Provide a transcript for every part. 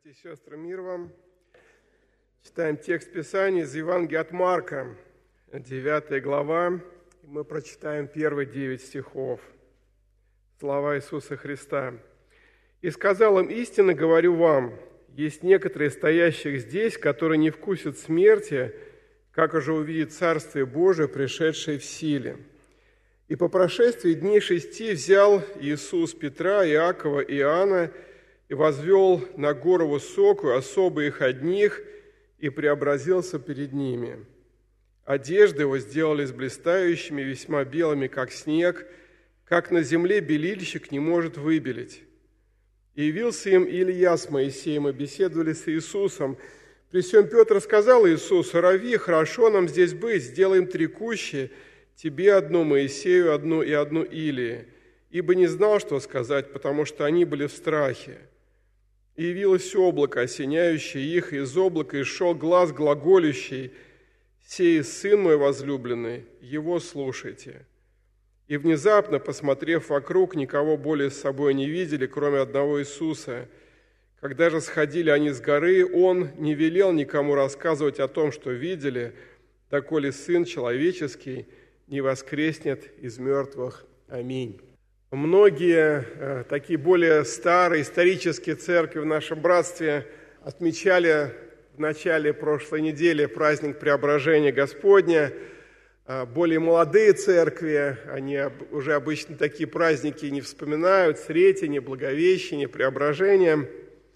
Братья и сестры, мир вам. Читаем текст Писания из Евангелия от Марка, 9 глава. Мы прочитаем первые 9 стихов. Слова Иисуса Христа. «И сказал им: истинно говорю вам, есть некоторые стоящих здесь, которые не вкусят смерти, как уже увидит Царствие Божие, пришедшее в силе. И по прошествии дней 6 взял Иисус Петра, Иакова и Иоанна и возвел на гору высокую, особо их одних, и преобразился перед ними. Одежды его сделались блистающими, весьма белыми, как снег, как на земле белильщик не может выбелить. И явился им Илия с Моисеем, и беседовали с Иисусом. При сем Петр сказал Иисусу: «Рави, хорошо нам здесь быть, сделаем 3 кущи, тебе одну, Моисею одну и одну Илии». Ибо не знал, что сказать, потому что они были в страхе. И явилось облако, осеняющее их, и из облака исшел глас глаголющий: «Сей Сын мой возлюбленный, Его слушайте». И внезапно, посмотрев вокруг, никого более с собой не видели, кроме одного Иисуса. Когда же сходили они с горы, Он не велел никому рассказывать о том, что видели, доколе Сын Человеческий не воскреснет из мертвых. Аминь. Многие такие более старые исторические церкви в нашем братстве отмечали в начале прошлой недели праздник Преображения Господня. Более молодые церкви, они уже обычно такие праздники не вспоминают: Сретение, Благовещение, Преображение.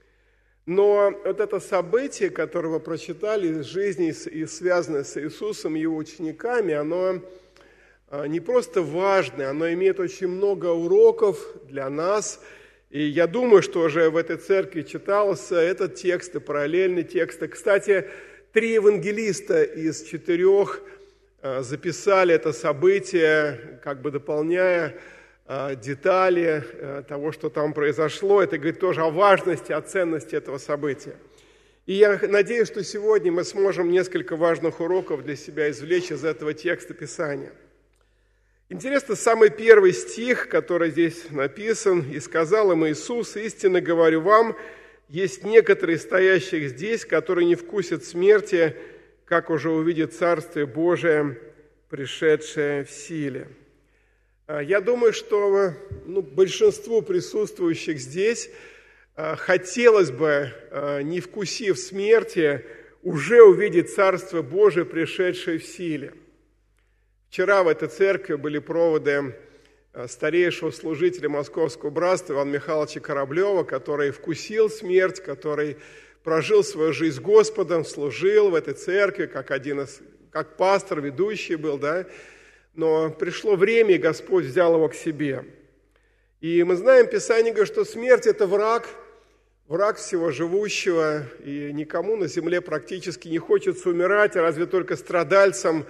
Но вот это событие, которое вы прочитали из жизни и связанное с Иисусом и Его учениками, оно не просто важное, оно имеет очень много уроков для нас. И я думаю, что уже в этой церкви читался этот текст и параллельные тексты. Кстати, 3 евангелиста из 4 записали это событие, как бы дополняя детали того, что там произошло. Это говорит тоже о важности, о ценности этого события. И я надеюсь, что сегодня мы сможем несколько важных уроков для себя извлечь из этого текста Писания. Интересно, самый первый стих, который здесь написан: «И сказал им Иисус: истинно говорю вам, есть некоторые стоящих здесь, которые не вкусят смерти, как уже увидит Царствие Божие, пришедшее в силе». Я думаю, что большинству присутствующих здесь хотелось бы, не вкусив смерти, уже увидеть Царство Божие, пришедшее в силе. Вчера в этой церкви были проводы старейшего служителя Московского братства Ивана Михайловича Кораблева, который вкусил смерть, который прожил свою жизнь с Господом, служил в этой церкви, как пастор, ведущий был, да. Но пришло время, и Господь взял его к себе. И мы знаем, Писание говорит, что смерть – это враг всего живущего, и никому на земле практически не хочется умирать, разве только страдальцам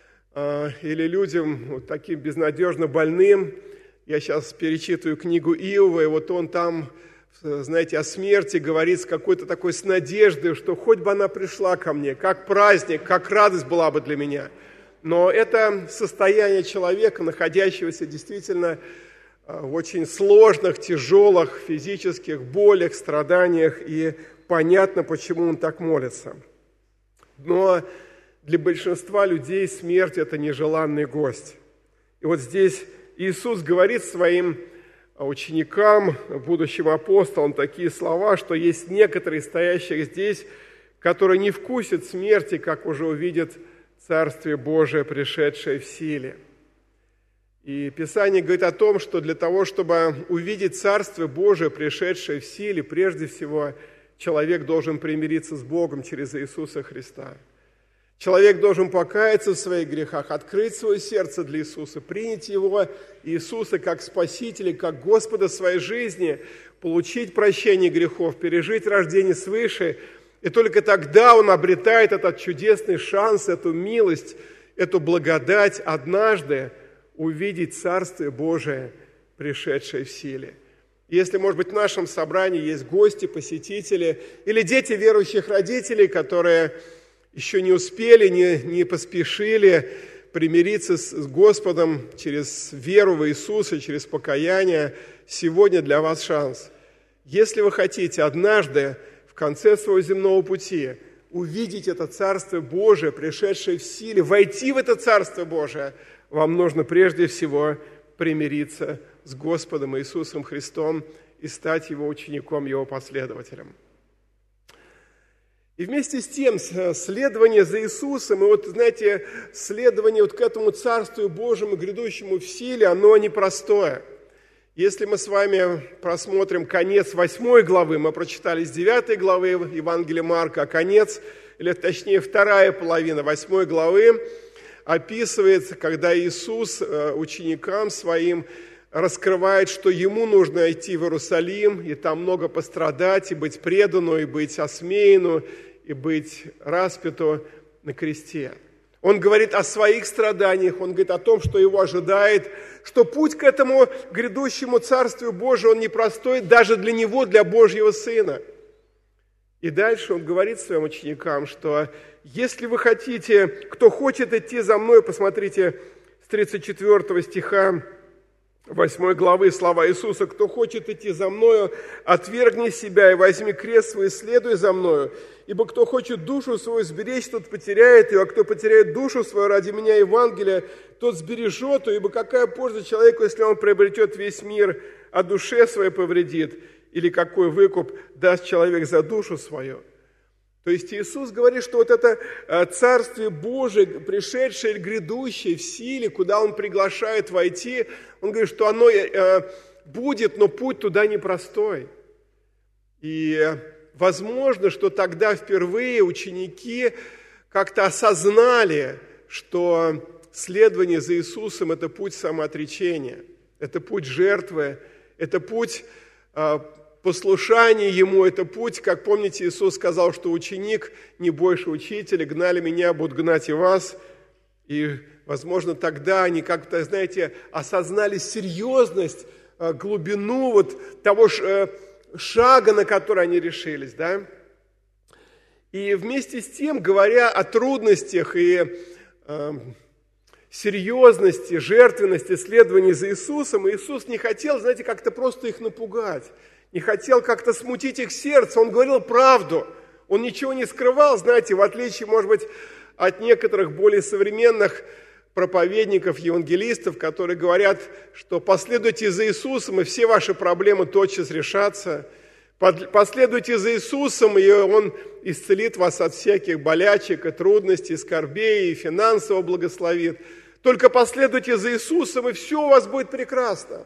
или людям таким безнадежно больным. Я сейчас перечитываю книгу Иова, и вот он там, знаете, о смерти говорит с какой-то такой с надеждой, что хоть бы она пришла ко мне, как праздник, как радость была бы для меня. Но это состояние человека, находящегося действительно в очень сложных, тяжелых физических болях, страданиях, и понятно, почему он так молится. Но для большинства людей смерть – это нежеланный гость. И вот здесь Иисус говорит своим ученикам, будущим апостолам, такие слова, что есть некоторые стоящих здесь, которые не вкусят смерти, как уже увидят Царствие Божие, пришедшее в силе. И Писание говорит о том, что для того, чтобы увидеть Царствие Божие, пришедшее в силе, прежде всего человек должен примириться с Богом через Иисуса Христа. Человек должен покаяться в своих грехах, открыть свое сердце для Иисуса, принять Его, Иисуса, как Спасителя, как Господа своей жизни, получить прощение грехов, пережить рождение свыше. И только тогда он обретает этот чудесный шанс, эту милость, эту благодать однажды увидеть Царствие Божие, пришедшее в силе. Если, может быть, в нашем собрании есть гости, посетители или дети верующих родителей, которые еще не успели, не поспешили примириться с Господом через веру в Иисуса, через покаяние, сегодня для вас шанс. Если вы хотите однажды в конце своего земного пути увидеть это Царство Божие, пришедшее в силе, войти в это Царство Божие, вам нужно прежде всего примириться с Господом Иисусом Христом и стать Его учеником, Его последователем. И вместе с тем, следование за Иисусом, и знаете, следование к этому Царству Божьему, грядущему в силе, оно непростое. Если мы с вами просмотрим конец 8 главы, мы прочитали с 9 главы Евангелия Марка, а конец, или точнее вторая половина 8 главы, описывается, когда Иисус ученикам своим раскрывает, что Ему нужно идти в Иерусалим, и там много пострадать, и быть предану, и быть осмеяну, и быть распяту на кресте. Он говорит о своих страданиях, он говорит о том, что его ожидает, что путь к этому грядущему Царствию Божию, он непростой даже для него, для Божьего Сына. И дальше он говорит своим ученикам, что если вы хотите, кто хочет идти за мной, посмотрите с 34 стиха 8 главы слова Иисуса, кто хочет идти за мною, отвергни себя и возьми крест свой и следуй за мною. Ибо кто хочет душу свою сберечь, тот потеряет ее, а кто потеряет душу свою ради меня и Евангелия, тот сбережет ее. Ибо какая польза человеку, если он приобретет весь мир, а душе своей повредит? Или какой выкуп даст человек за душу свою? То есть Иисус говорит, что это Царствие Божие, пришедшее, грядущее в силе, куда Он приглашает войти, Он говорит, что оно будет, но путь туда непростой. И возможно, что тогда впервые ученики как-то осознали, что следование за Иисусом – это путь самоотречения, это путь жертвы, это путь послушание Ему, это путь, как помните, Иисус сказал, что ученик не больше учителя, гнали меня, будут гнать и вас. И, возможно, тогда они как-то, знаете, осознали серьезность, глубину того шага, на который они решились, да? И вместе с тем, говоря о трудностях и серьезности, жертвенности следования за Иисусом, Иисус не хотел, знаете, как-то просто их напугать, не хотел как-то смутить их сердце, Он говорил правду, Он ничего не скрывал, знаете, в отличие, может быть, от некоторых более современных проповедников, евангелистов, которые говорят, что последуйте за Иисусом, и все ваши проблемы тотчас решатся. Последуйте за Иисусом, и Он исцелит вас от всяких болячек и трудностей, скорбей, и финансово благословит. Только последуйте за Иисусом, и все у вас будет прекрасно.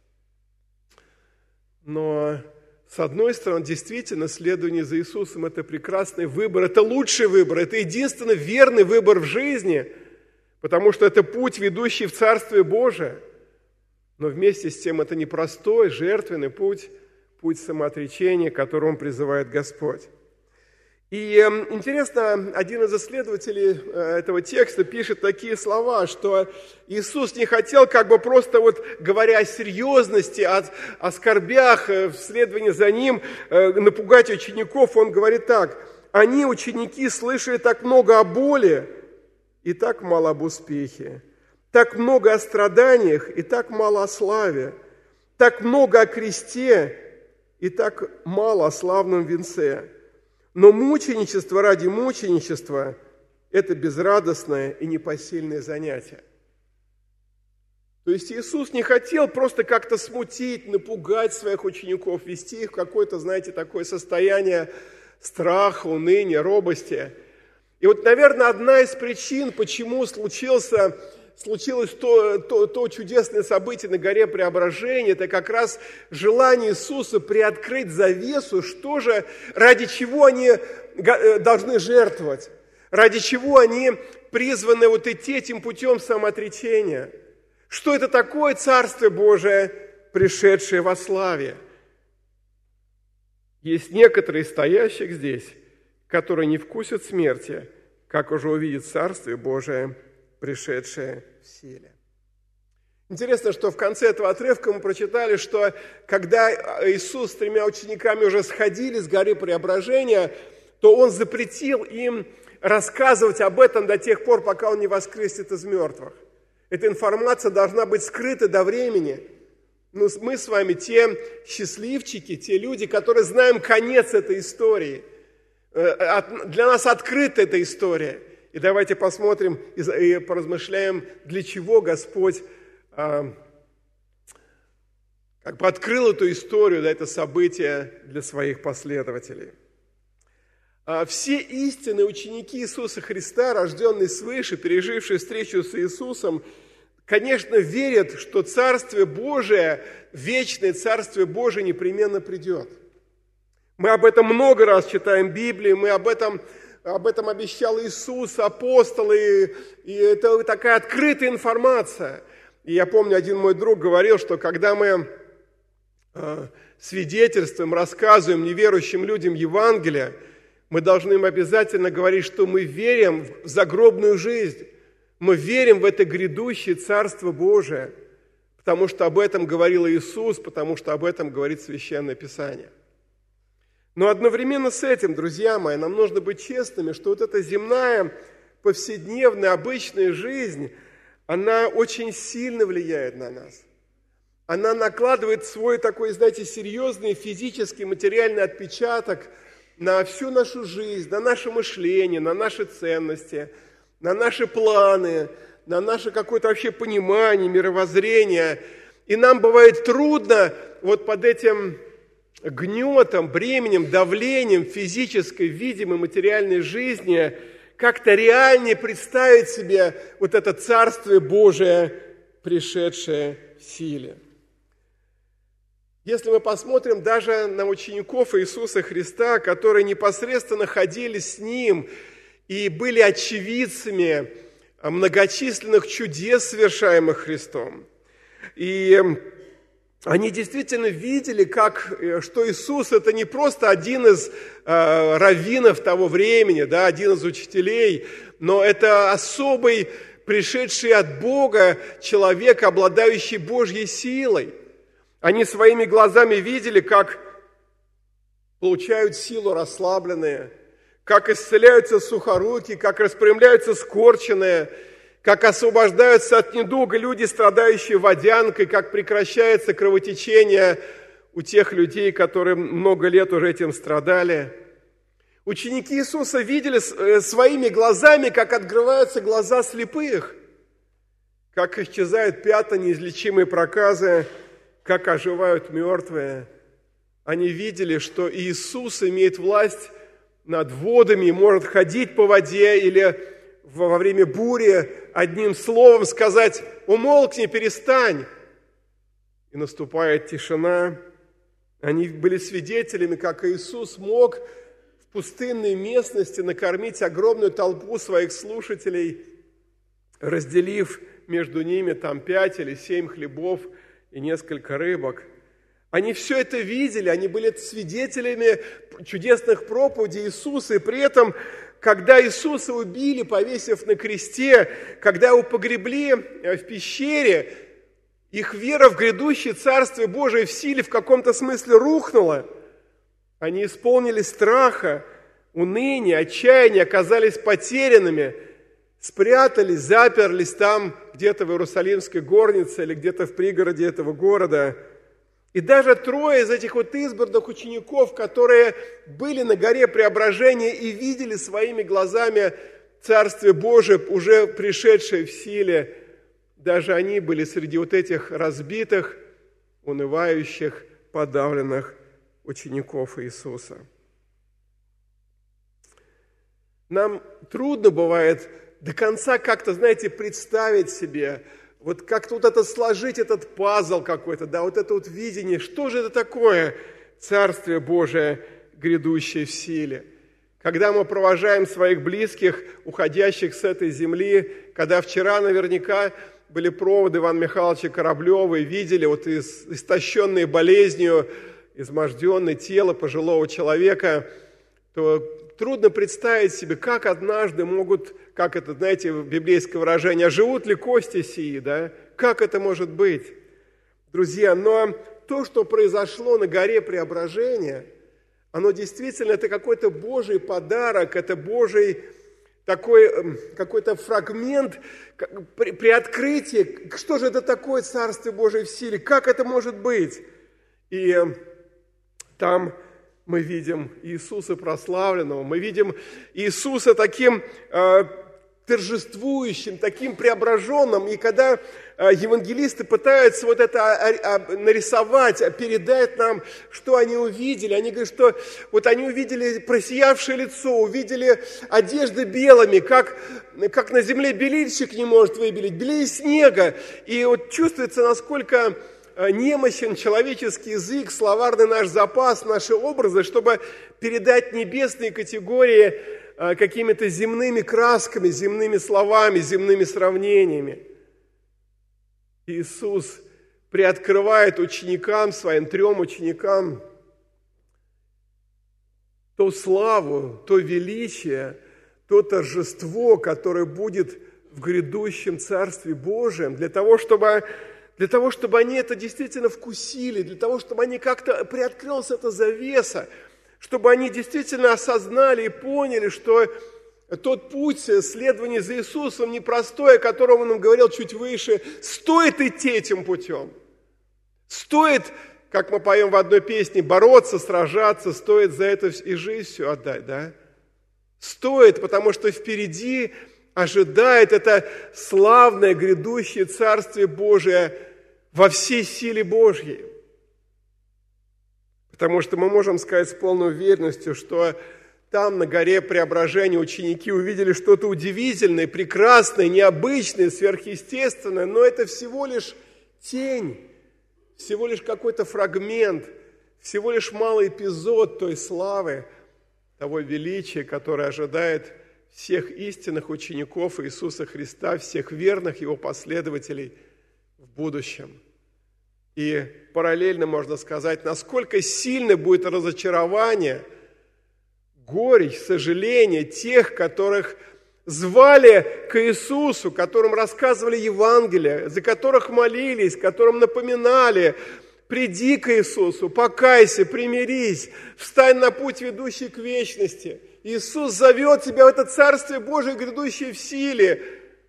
Но, с одной стороны, действительно, следование за Иисусом – это прекрасный выбор, это лучший выбор, это единственный верный выбор в жизни, потому что это путь, ведущий в Царствие Божие. Но вместе с тем это непростой, жертвенный путь, путь самоотречения, к которому призывает Господь. И интересно, один из исследователей этого текста пишет такие слова, что Иисус не хотел просто говоря о серьезности, о скорбях, в следовании за Ним, напугать учеников. Он говорит так: «Они, ученики, слышали так много о боли и так мало об успехе, так много о страданиях и так мало о славе, так много о кресте и так мало о славном венце. Но мученичество ради мученичества – это безрадостное и непосильное занятие». То есть Иисус не хотел просто как-то смутить, напугать своих учеников, ввести их в какое-то, знаете, такое состояние страха, уныния, робости. И наверное, одна из причин, почему случилось то чудесное событие на горе Преображения, это как раз желание Иисуса приоткрыть завесу, что же, ради чего они должны жертвовать, ради чего они призваны идти этим путем самоотречения. Что это такое Царствие Божие, пришедшее во славе? Есть некоторые из стоящих здесь, которые не вкусят смерти, как уже увидят Царствие Божие, пришедшее в силе. Интересно, что в конце этого отрывка мы прочитали, что когда Иисус с 3 учениками уже сходили с горы Преображения, то Он запретил им рассказывать об этом до тех пор, пока Он не воскреснет из мертвых. Эта информация должна быть скрыта до времени, Но мы с вами те счастливчики, те люди, которые знаем конец этой истории. Для нас открыта эта история. И давайте посмотрим и поразмышляем, для чего Господь открыл эту историю, это событие для своих последователей. Все истинные ученики Иисуса Христа, рожденные свыше, пережившие встречу с Иисусом, конечно, верят, что Царствие Божие, вечное Царствие Божие непременно придет. Мы об этом много раз читаем в Библии, об этом обещал Иисус, апостолы, и это такая открытая информация. И я помню, один мой друг говорил, что когда мы свидетельствуем, рассказываем неверующим людям Евангелие, мы должны им обязательно говорить, что мы верим в загробную жизнь, мы верим в это грядущее Царство Божие, потому что об этом говорил Иисус, потому что об этом говорит Священное Писание. Но одновременно с этим, друзья мои, нам нужно быть честными, что вот эта земная, повседневная, обычная жизнь, она очень сильно влияет на нас. Она накладывает свой такой, знаете, серьезный физический, материальный отпечаток на всю нашу жизнь, на наше мышление, на наши ценности, на наши планы, на наше какое-то вообще понимание, мировоззрение. И нам бывает трудно вот под этим гнетом, бременем, давлением физической, видимой, материальной жизни как-то реальнее представить себе вот это Царствие Божие, пришедшее в силе. Если мы посмотрим даже на учеников Иисуса Христа, которые непосредственно ходили с Ним и были очевидцами многочисленных чудес, совершаемых Христом, и они действительно видели, что Иисус – это не просто один из раввинов того времени, один из учителей, но это особый, пришедший от Бога человек, обладающий Божьей силой. Они своими глазами видели, как получают силу расслабленные, как исцеляются сухоруки, как распрямляются скорченные, как освобождаются от недуга люди, страдающие водянкой, как прекращается кровотечение у тех людей, которые много лет уже этим страдали. Ученики Иисуса видели своими глазами, как открываются глаза слепых, как исчезают пятна, неизлечимые проказы, как оживают мертвые. Они видели, что Иисус имеет власть над водами и может ходить по воде или во время бури одним словом сказать «умолкни, перестань». И наступает тишина. Они были свидетелями, как Иисус мог в пустынной местности накормить огромную толпу своих слушателей, разделив между ними 5 или 7 хлебов и несколько рыбок. Они все это видели, они были свидетелями чудесных проповедей Иисуса, и при этом, когда Иисуса убили, повесив на кресте, когда его погребли в пещере, их вера в грядущее Царствие Божие в силе в каком-то смысле рухнула. Они исполнились страха, уныния, отчаяния, оказались потерянными, спрятались, заперлись там, где-то в Иерусалимской горнице или где-то в пригороде этого города. И даже 3 из этих избранных учеников, которые были на горе Преображения и видели своими глазами Царствие Божие, уже пришедшее в силе, даже они были среди этих разбитых, унывающих, подавленных учеников Иисуса. Нам трудно бывает до конца как-то, представить себе, как-то это сложить, этот пазл какой-то, это видение, что же это такое Царствие Божие, грядущее в силе. Когда мы провожаем своих близких, уходящих с этой земли, когда вчера наверняка были проводы Ивана Михайловича Кораблева и видели истощенные болезнью, изможденное тело пожилого человека, то трудно представить себе, как однажды могут, как это, библейское выражение, «живут ли кости сии», да? Как это может быть? Друзья, но то, что произошло на горе Преображения, оно действительно, это какой-то Божий подарок, это Божий такой какой-то фрагмент, приоткрытие, что же это такое Царствие Божие в силе, как это может быть. И там мы видим Иисуса прославленного, мы видим Иисуса таким торжествующим, таким преображенным. И когда евангелисты пытаются вот это нарисовать, передать нам, что они увидели, они говорят, что вот они увидели просиявшее лицо, увидели одежды белыми, как на земле белильщик не может выбелить, белее снега. И вот чувствуется, насколько немощен человеческий язык, словарный наш запас, наши образы, чтобы передать небесные категории какими-то земными красками, земными словами, земными сравнениями. Иисус приоткрывает ученикам своим, 3 ученикам, ту славу, то величие, то торжество, которое будет в грядущем Царстве Божьем, для того, чтобы они это действительно вкусили, для того, чтобы они как-то приоткрылась эта завеса, чтобы они действительно осознали и поняли, что тот путь следования за Иисусом непростой, о котором он нам говорил чуть выше, стоит идти этим путем. Стоит, как мы поем в одной песне, бороться, сражаться, стоит за это и жизнь всю отдать, да? Стоит, потому что впереди ожидает это славное грядущее Царствие Божие во всей силе Божьей. Потому что мы можем сказать с полной уверенностью, что там, на горе Преображения, ученики увидели что-то удивительное, прекрасное, необычное, сверхъестественное, но это всего лишь тень, всего лишь какой-то фрагмент, всего лишь малый эпизод той славы, того величия, которое ожидает всех истинных учеников Иисуса Христа, всех верных Его последователей в будущем. И параллельно можно сказать, насколько сильно будет разочарование, горечь, сожаление тех, которых звали к Иисусу, которым рассказывали Евангелие, за которых молились, которым напоминали: приди к Иисусу, покайся, примирись, встань на путь, ведущий к вечности. Иисус зовет тебя в это Царствие Божие, грядущее в силе.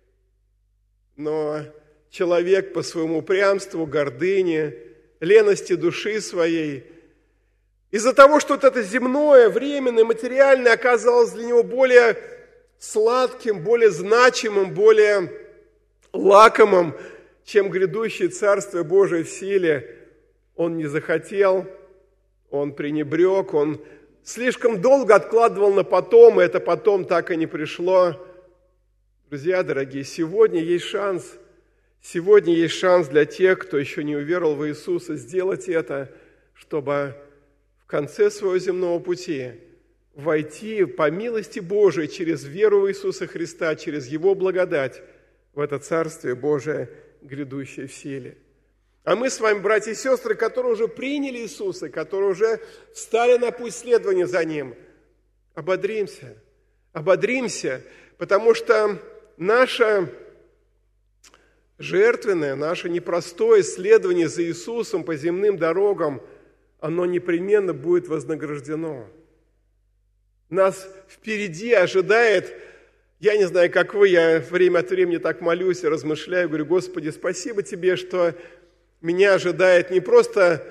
Но человек по своему упрямству, гордыне, лености души своей, из-за того, что вот это земное, временное, материальное оказалось для него более сладким, более значимым, более лакомым, чем грядущее Царствие Божие в силе, он не захотел, он пренебрег, он слишком долго откладывал на потом, и это потом так и не пришло. Друзья дорогие, сегодня есть шанс для тех, кто еще не уверовал в Иисуса, сделать это, чтобы в конце своего земного пути войти по милости Божией через веру в Иисуса Христа, через Его благодать в это Царствие Божие, грядущее в силе. А мы с вами, братья и сестры, которые уже приняли Иисуса, которые уже встали на путь следования за Ним, ободримся, потому что наше жертвенное, наше непростое следование за Иисусом по земным дорогам, оно непременно будет вознаграждено. Нас впереди ожидает, я не знаю, как вы, я время от времени так молюсь и размышляю, говорю: Господи, спасибо Тебе, что меня ожидает не просто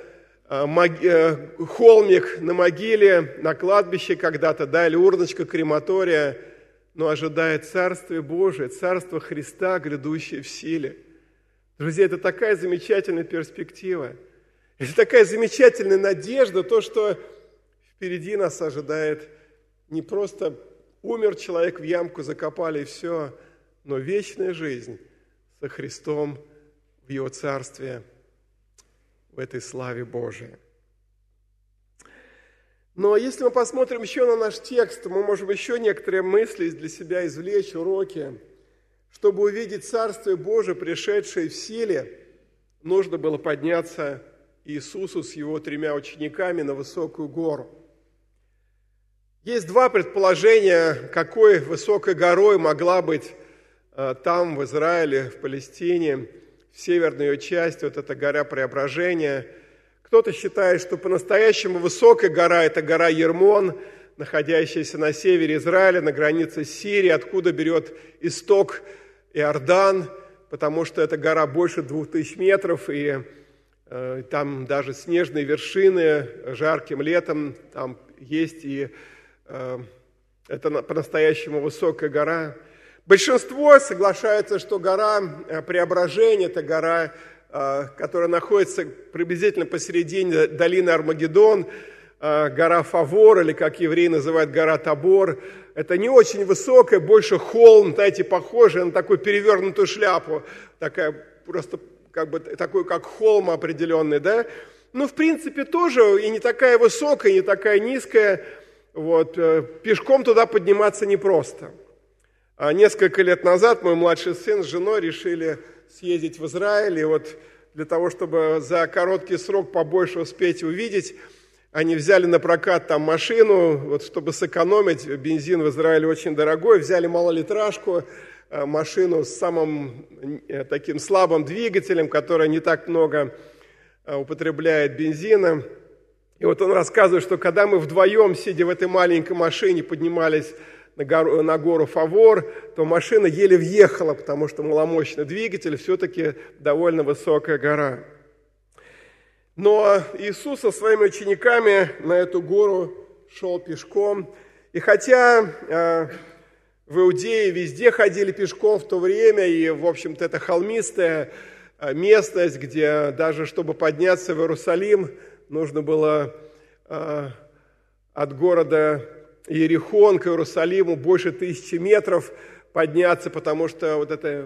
холмик на могиле, на кладбище когда-то, да, или урночка крематория, но ожидает Царствие Божие, Царство Христа, грядущее в силе. Друзья, это такая замечательная перспектива, это такая замечательная надежда, то, что впереди нас ожидает не просто умер человек, в ямку закопали и все, но вечная жизнь со Христом в Его Царстве, в этой славе Божией. Но если мы посмотрим еще на наш текст, мы можем еще некоторые мысли для себя извлечь, уроки. Чтобы увидеть Царствие Божие, пришедшее в силе, нужно было подняться Иисусу с Его 3 учениками на высокую гору. Есть 2 предположения, какой высокой горой могла быть там, в Израиле, в Палестине, в северной ее части, вот эта гора Преображения. Кто-то считает, что по-настоящему высокая гора – это гора Ермон, находящаяся на севере Израиля, на границе с Сирией, откуда берет исток Иордан, потому что эта гора больше 2000 метров, и там даже снежные вершины жарким летом там есть, и это по-настоящему высокая гора. Большинство соглашается, что гора Преображения – это гора, которая находится приблизительно посередине долины Армагеддон, гора Фавор, или как евреи называют, гора Табор. Это не очень высокая, больше холм, знаете, похожий на такую перевернутую шляпу, такая просто как бы такой, как холм определенный, да? Ну, в принципе, тоже и не такая высокая, и не такая низкая. Вот. Пешком туда подниматься непросто. Несколько лет назад мой младший сын с женой решили съездить в Израиль, и вот для того, чтобы за короткий срок побольше успеть увидеть, они взяли на прокат там машину, вот, чтобы сэкономить, бензин в Израиле очень дорогой, взяли малолитражку, машину с самым таким слабым двигателем, которая не так много употребляет бензина. И вот он рассказывает, что когда мы вдвоем, сидя в этой маленькой машине, поднимались на гору Фавор, то машина еле въехала, потому что маломощный двигатель, все-таки довольно высокая гора. Но Иисус со своими учениками на эту гору шел пешком. И хотя в Иудее везде ходили пешком в то время, и, в общем-то, это холмистая местность, где даже чтобы подняться в Иерусалим, нужно было от города Иерихон к Иерусалиму больше 1000 метров подняться, потому что вот это,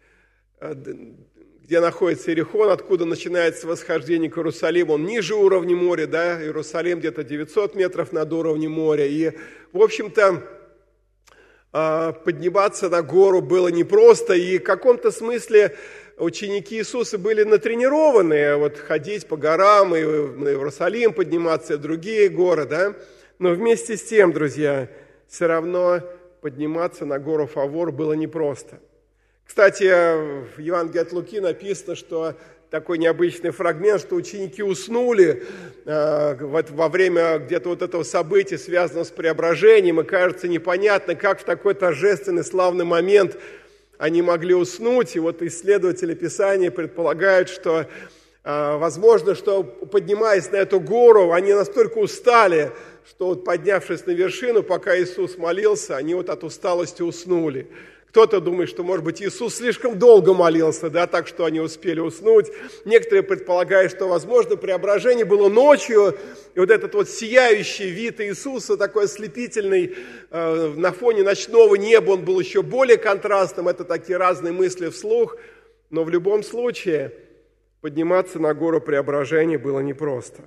где находится Иерихон, откуда начинается восхождение к Иерусалиму, он ниже уровня моря, да, Иерусалим где-то 900 метров над уровнем моря. И, в общем-то, подниматься на гору было непросто, и в каком-то смысле ученики Иисуса были натренированы вот, ходить по горам, и на Иерусалим подниматься, и другие горы, да. Но вместе с тем, друзья, все равно подниматься на гору Фавор было непросто. Кстати, в Евангелии от Луки написано, что такой необычный фрагмент, что ученики уснули во время где-то вот этого события, связанного с преображением, и кажется непонятно, как в такой торжественный, славный момент они могли уснуть. И вот исследователи Писания предполагают, что возможно, что поднимаясь на эту гору, они настолько устали, что вот поднявшись на вершину, пока Иисус молился, они вот от усталости уснули. Кто-то думает, что, может быть, Иисус слишком долго молился, да, так что они успели уснуть. Некоторые предполагают, что, возможно, преображение было ночью, и вот этот вот сияющий вид Иисуса, такой ослепительный, на фоне ночного неба, он был еще более контрастным. Это такие разные мысли вслух. Но в любом случае подниматься на гору Преображения было непросто.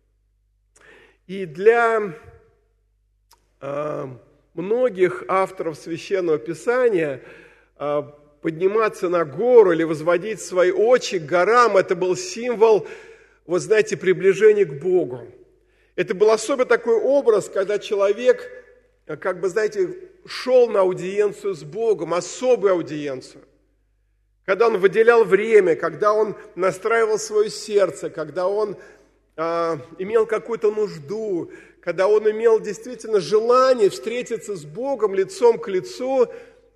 И для многих авторов Священного Писания подниматься на гору или возводить свои очи к горам, это был символ, вы знаете, приближения к Богу. Это был особенно такой образ, когда человек, как бы, знаете, шел на аудиенцию с Богом, особую аудиенцию. Когда он выделял время, когда он настраивал свое сердце, когда он имел какую-то нужду, когда он имел действительно желание встретиться с Богом лицом к лицу,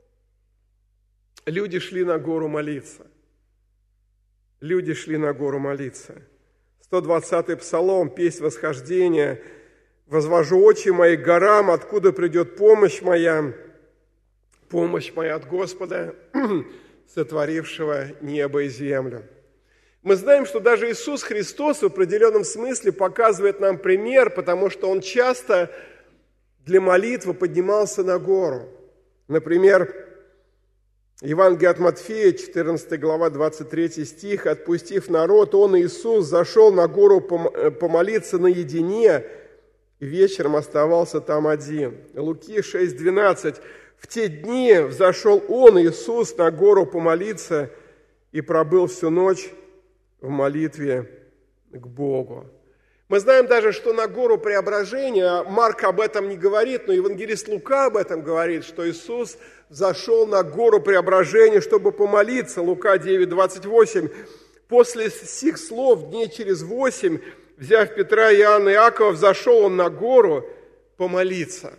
люди шли на гору молиться. Люди шли на гору молиться. 120-й Псалом, песнь восхождения. «Возвожу очи мои к горам, откуда придет помощь моя от Господа, сотворившего небо и землю». Мы знаем, что даже Иисус Христос в определенном смысле показывает нам пример, потому что Он часто для молитвы поднимался на гору. Например, Евангелие от Матфея, 14 глава, 23 стих. «Отпустив народ, Он, Иисус, зашел на гору помолиться наедине, и вечером оставался там один». Луки 6, 12. «В те дни взошел Он, Иисус, на гору помолиться, и пробыл всю ночь в молитве к Богу». Мы знаем даже, что на гору Преображения, Марк об этом не говорит, но евангелист Лука об этом говорит, что Иисус зашел на гору Преображения, чтобы помолиться. Лука 9, 28. «После сих слов дней через 8, взяв Петра, Иоанна и Иакова, взошел Он на гору помолиться.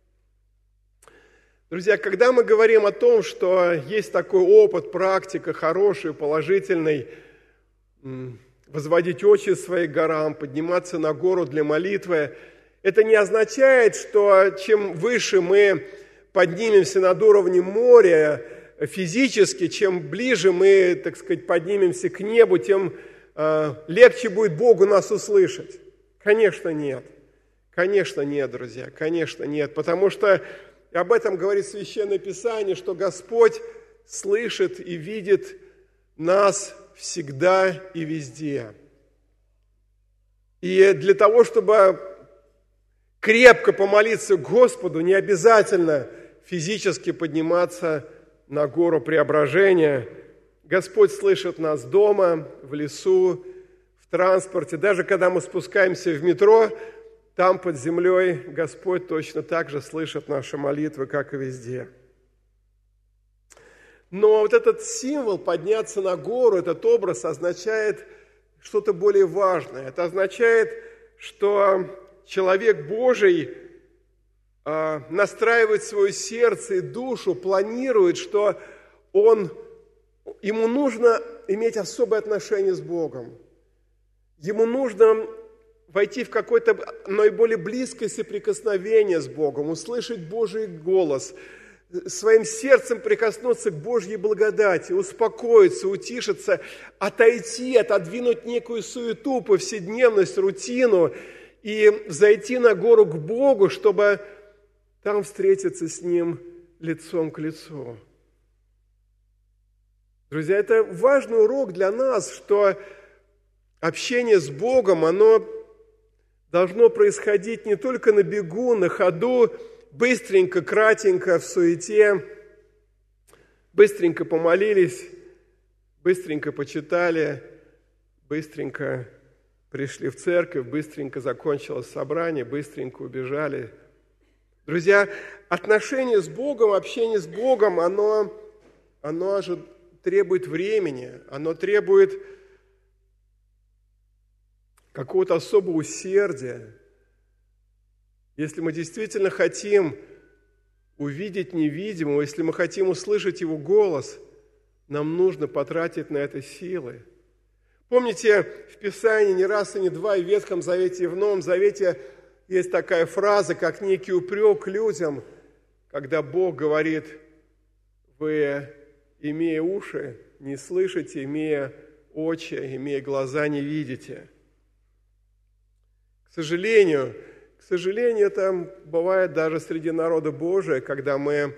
Друзья, когда мы говорим о том, что есть такой опыт, практика хороший, положительный, возводить очи свои к горам, подниматься на гору для молитвы, это не означает, что чем выше мы поднимемся над уровнем моря физически, чем ближе мы, так сказать, поднимемся к небу, тем легче будет Богу нас услышать. Конечно, нет. Конечно, нет, друзья, конечно, нет. Потому что об этом говорит Священное Писание, что Господь слышит и видит нас всегда и везде. И для того, чтобы крепко помолиться Господу, не обязательно физически подниматься на гору Преображения. Господь слышит нас дома, в лесу, в транспорте. Даже когда мы спускаемся в метро, там под землей Господь точно так же слышит наши молитвы, как и везде. Но вот этот символ подняться на гору, этот образ означает что-то более важное. Это означает, что человек Божий настраивает свое сердце и душу, планирует, что ему нужно иметь особое отношение с Богом. Ему нужно войти в какое-то наиболее близкое соприкосновение с Богом, услышать Божий голос, своим сердцем прикоснуться к Божьей благодати, успокоиться, утишиться, отодвинуть некую суету, повседневность, рутину и зайти на гору к Богу, чтобы там встретиться с Ним лицом к лицу. Друзья, это важный урок для нас, что общение с Богом, оно должно происходить не только на бегу, на ходу, быстренько, кратенько, в суете. Быстренько помолились, быстренько почитали, быстренько пришли в церковь, быстренько закончилось собрание, быстренько убежали. Друзья, отношение с Богом, общение с Богом, оно же требует времени, оно требует какого-то особого усердия. Если мы действительно хотим увидеть невидимого, если мы хотим услышать Его голос, нам нужно потратить на это силы. Помните, в Писании не раз и не два, и в Ветхом Завете, и в Новом Завете есть такая фраза, как некий упрек людям, когда Бог говорит: вы, имея уши, не слышите, имея очи, имея глаза, не видите. К сожалению, это бывает даже среди народа Божия, когда мы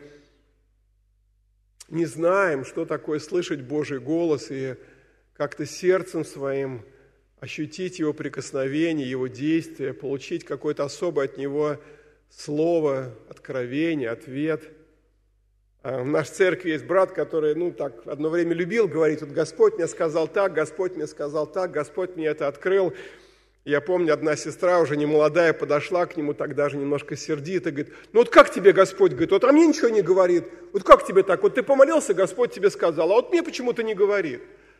не знаем, что такое слышать Божий голос и как-то сердцем своим ощутить Его прикосновение, Его действие, получить какое-то особое от Него слово, откровение, ответ. В нашей церкви есть брат, который, одно время любил говорить: вот Господь мне сказал так, Господь мне сказал так, Господь мне это открыл. Я помню, одна сестра, уже не молодая, подошла к нему, так даже немножко сердито, говорит: вот как тебе Господь? Говорит: вот а мне ничего не говорит. Вот как тебе так? Вот ты помолился, Господь тебе сказал, а вот мне почему-то не говорит.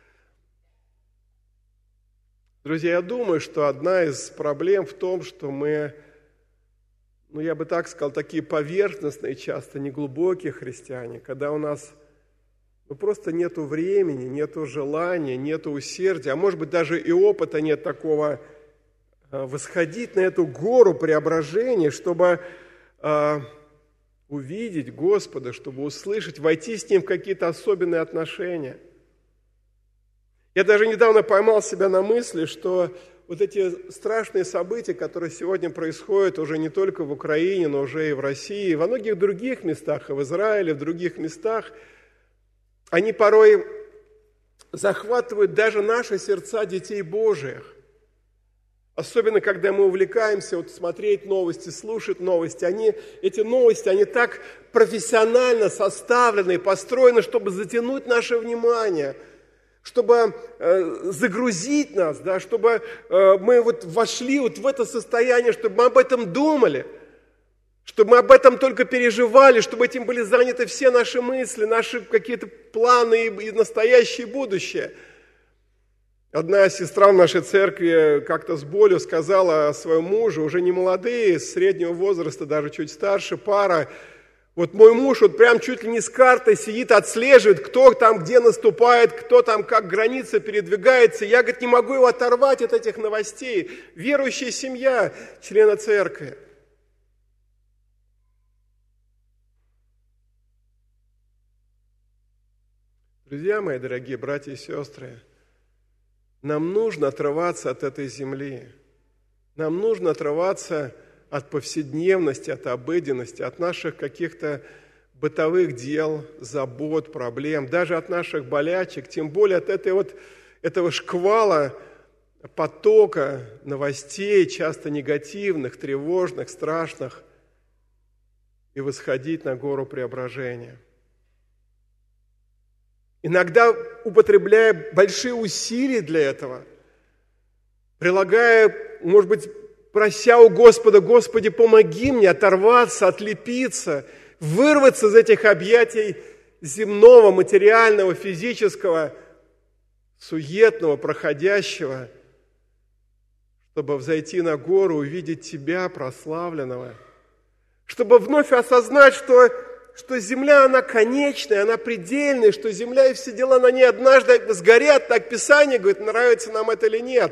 Друзья, я думаю, что одна из проблем в том, что мы, я бы так сказал, такие поверхностные, часто неглубокие христиане, когда у нас просто нету времени, нету желания, нету усердия, а может быть даже и опыта нет такого восходить на эту гору преображения, чтобы увидеть Господа, чтобы услышать, войти с Ним в какие-то особенные отношения. Я даже недавно поймал себя на мысли, что вот эти страшные события, которые сегодня происходят уже не только в Украине, но уже и в России, и во многих других местах, и в Израиле, в других местах, они порой захватывают даже наши сердца детей Божьих. Особенно, когда мы увлекаемся смотреть новости, слушать новости. Эти новости, они так профессионально составлены и построены, чтобы затянуть наше внимание, чтобы загрузить нас, чтобы мы вошли в это состояние, чтобы мы об этом думали, чтобы мы об этом только переживали, чтобы этим были заняты все наши мысли, наши какие-то планы и настоящее, и будущее. Одна сестра в нашей церкви как-то с болью сказала о своем муже, уже не молодые, среднего возраста, даже чуть старше пара. Вот мой муж вот прям чуть ли не с картой сидит, отслеживает, кто там где наступает, кто там как граница передвигается. Я, говорит, не могу его оторвать от этих новостей. Верующая семья, члена церкви. Друзья мои, дорогие братья и сестры, нам нужно отрываться от этой земли. Нам нужно отрываться от повседневности, от обыденности, от наших каких-то бытовых дел, забот, проблем, даже от наших болячек, тем более от этого шквала, потока новостей, часто негативных, тревожных, страшных, и восходить на гору преображения. Иногда употребляя большие усилия для этого, прилагая, может быть, прося у Господа: Господи, помоги мне оторваться, отлепиться, вырваться из этих объятий земного, материального, физического, суетного, проходящего, чтобы взойти на гору, увидеть Тебя, прославленного, чтобы вновь осознать, что земля, она конечная, она предельная, что земля и все дела на ней однажды сгорят, так Писание говорит, нравится нам это или нет.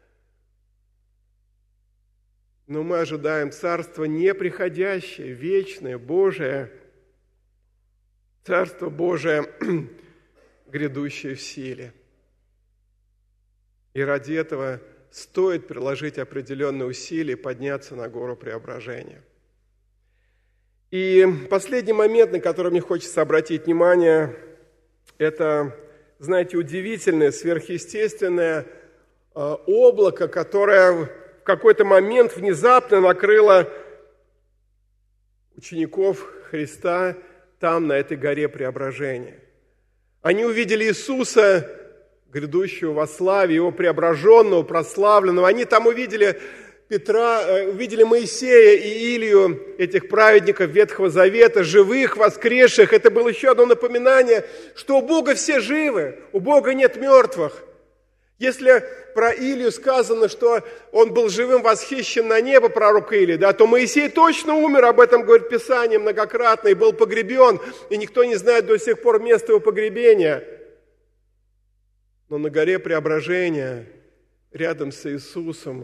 Но мы ожидаем Царство неприходящее, вечное, Божие, Царство Божие, грядущее в силе. И ради этого стоит приложить определенные усилия и подняться на гору преображения. И последний момент, на который мне хочется обратить внимание, это, знаете, удивительное, сверхъестественное облако, которое в какой-то момент внезапно накрыло учеников Христа там, на этой горе преображения. Они увидели Иисуса, грядущего во славе, Его преображенного, прославленного. Они там увидели Петра, увидели Моисея и Илию, этих праведников Ветхого Завета, живых, воскресших. Это было еще одно напоминание, что у Бога все живы, у Бога нет мертвых. Если про Илию сказано, что он был живым, восхищен на небо, пророк Илия, да, то Моисей точно умер, об этом говорит Писание многократно, и был погребен, и никто не знает до сих пор места его погребения. Но на горе преображения, рядом с Иисусом,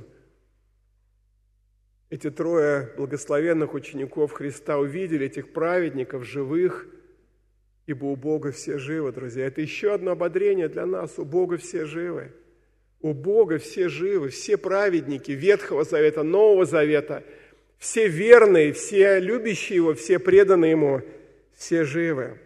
эти трое благословенных учеников Христа увидели этих праведников живых, ибо у Бога все живы, друзья. Это еще одно ободрение для нас. У Бога все живы. У Бога все живы, все праведники Ветхого Завета, Нового Завета, все верные, все любящие Его, все преданные Ему, все живы.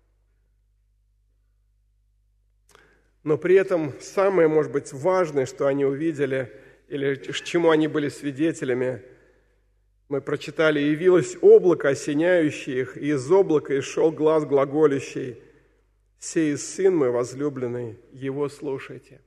Но при этом самое, может быть, важное, что они увидели, или чему они были свидетелями, мы прочитали: «Явилось облако, осеняющее их, и из облака исшел глас глаголящий: сей Сын мой возлюбленный, Его слушайте».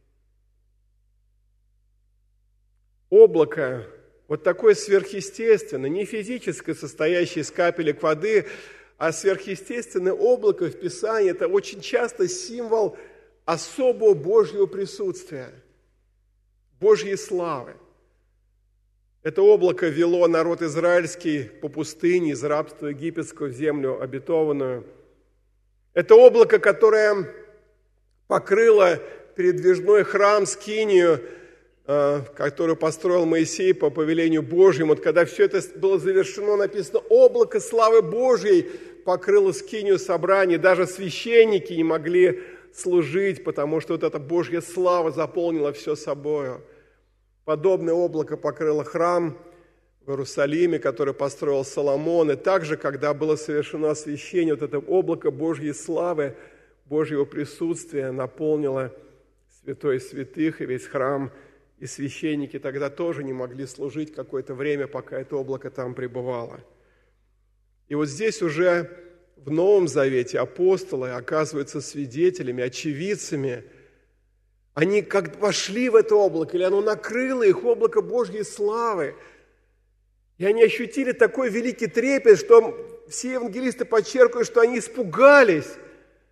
Облако, вот такое сверхъестественное, не физическое, состоящее из капелек воды, а сверхъестественное облако в Писании – это очень часто символ особого Божьего присутствия, Божьей славы. Это облако вело народ израильский по пустыне из рабства египетского в землю обетованную. Это облако, которое покрыло передвижной храм, скинию, которую построил Моисей по повелению Божьему. Вот когда все это было завершено, написано: облако славы Божьей покрыло скинию собраний. Даже священники не могли служить, потому что вот эта Божья слава заполнила все собою. Подобное облако покрыло храм в Иерусалиме, который построил Соломон. И также, когда было совершено освящение, вот это облако Божьей славы, Божьего присутствия наполнило святой святых и весь храм. И священники тогда тоже не могли служить какое-то время, пока это облако там пребывало. И вот здесь уже в Новом Завете апостолы оказываются свидетелями, очевидцами. Они как вошли в это облако, или оно накрыло их, облако Божьей славы. И они ощутили такой великий трепет, что все евангелисты подчеркивают, что они испугались.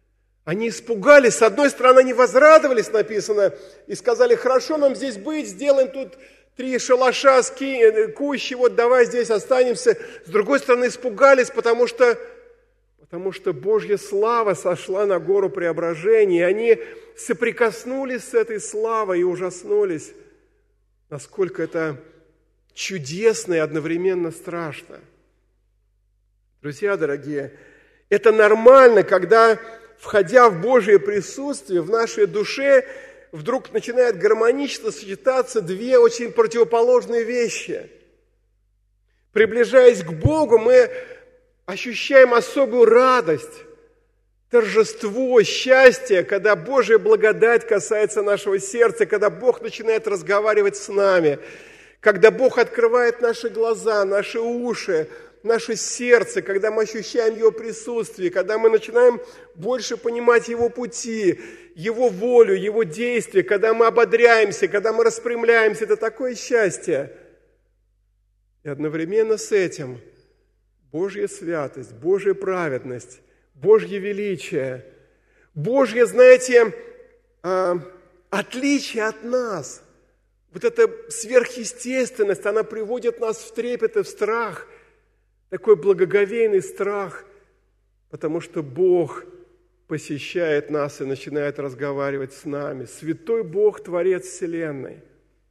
Они испугались. С одной стороны, они возрадовались, написано, и сказали: хорошо нам здесь быть, сделаем тут 3 шалаша, кущи, вот давай здесь останемся. С другой стороны, испугались, потому что Божья слава сошла на гору Преображения, и они соприкоснулись с этой славой и ужаснулись, насколько это чудесно и одновременно страшно. Друзья дорогие, это нормально, когда, входя в Божье присутствие, в нашей душе вдруг начинают гармонично сочетаться 2 очень противоположные вещи. Приближаясь к Богу, мы ощущаем особую радость, торжество, счастье, когда Божья благодать касается нашего сердца, когда Бог начинает разговаривать с нами, когда Бог открывает наши глаза, наши уши, наше сердце, когда мы ощущаем Его присутствие, когда мы начинаем больше понимать Его пути, Его волю, Его действия, когда мы ободряемся, когда мы распрямляемся. Это такое счастье. И одновременно с этим Божья святость, Божья праведность, Божье величие, Божье, знаете, отличие от нас. Вот эта сверхъестественность, она приводит нас в трепет и в страх, такой благоговейный страх, потому что Бог посещает нас и начинает разговаривать с нами. Святой Бог, Творец Вселенной.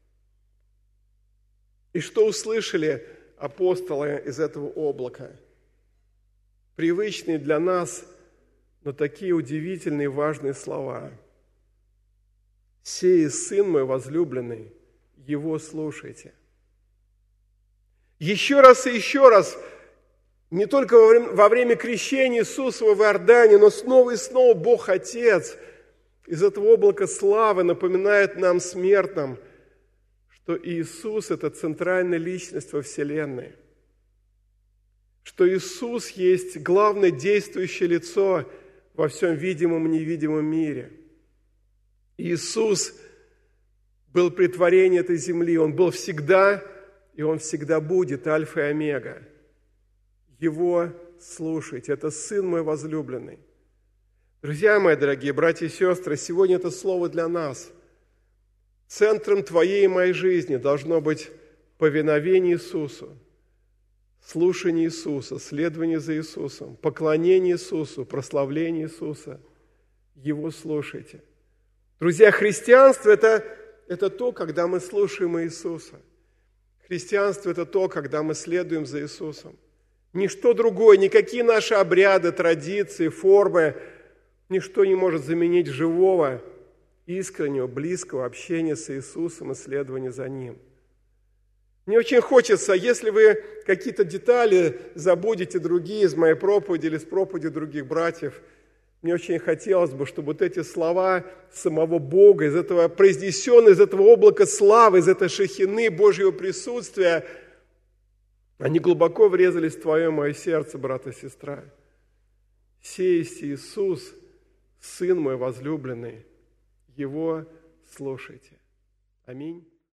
И что услышали апостолы из этого облака? Привычные для нас, но такие удивительные и важные слова. «Сей Сын мой возлюбленный, Его слушайте». Еще раз и еще раз, не только во время крещения Иисусова в Иордане, но снова и снова Бог Отец из этого облака славы напоминает нам, смертным, что Иисус – это центральная личность во Вселенной, что Иисус есть главное действующее лицо во всем видимом и невидимом мире. Иисус был при творении этой земли, Он был всегда, и Он всегда будет, Альфа и Омега. Его слушайте, это Сын мой возлюбленный. Друзья мои дорогие, братья и сестры, сегодня это слово для нас. Центром твоей и моей жизни должно быть повиновение Иисусу, слушание Иисуса, следование за Иисусом, поклонение Иисусу, прославление Иисуса. Его слушайте. Друзья, христианство – это то, когда мы слушаем Иисуса. Христианство – это то, когда мы следуем за Иисусом. Ничто другое, никакие наши обряды, традиции, формы, ничто не может заменить живого, искреннего, близкого общения с Иисусом и следования за Ним. Мне очень хочется, если вы какие-то детали забудете другие из моей проповеди или с проповеди других братьев, мне очень хотелось бы, чтобы вот эти слова самого Бога, из этого произнесенные, из этого облака славы, из этой шахины Божьего присутствия, они глубоко врезались в твое и мое сердце, брат и сестра. Сей есть Иисус, Сын мой возлюбленный, Его слушайте. Аминь.